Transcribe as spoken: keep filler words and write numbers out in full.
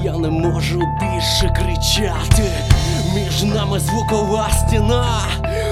я не можу більше кричати. Між нами звукова стіна,